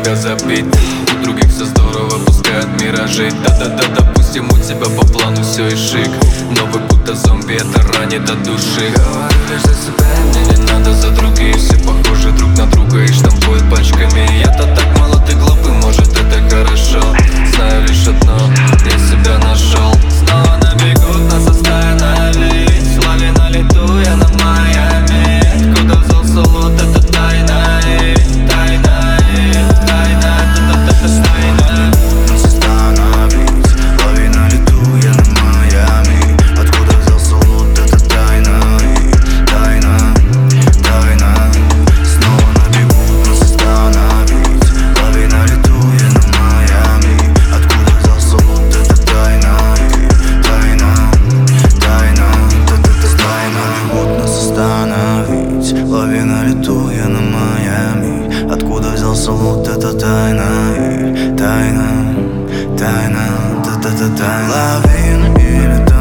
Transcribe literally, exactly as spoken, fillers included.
тебя забить. У других все здорово, пускают миражи. Да-да-да, допустим, у тебя по плану все и шик, но вы будто зомби, это ранит от души. Говорю лишь за себя, мне не надо за других. Все похожи друг на друга и штампуют пачками. Я-то так молод и глупый, может это хорошо. Знаю лишь одно, я себя нашел. Снова набегут нас остановить. В лаве на лету, я на Майами. Откуда взялся лут, это тайна. Тайна, тайна, это тайна. Нас остановить. В лаве на лету, я на Майами. Откуда взялся лут, это тайна. Тайна, тайна. Снова набегут нас остановить. В лаве на лету, я на Майами. Откуда взялся лут, это тайна. Тайна, тайна, это тайна. Набегут нас остановить. В лаве на лету, я на Майами. Откуда взялся лут, это тайна. Тайна, тайна, та-та-та-тайна. Лавина и летает.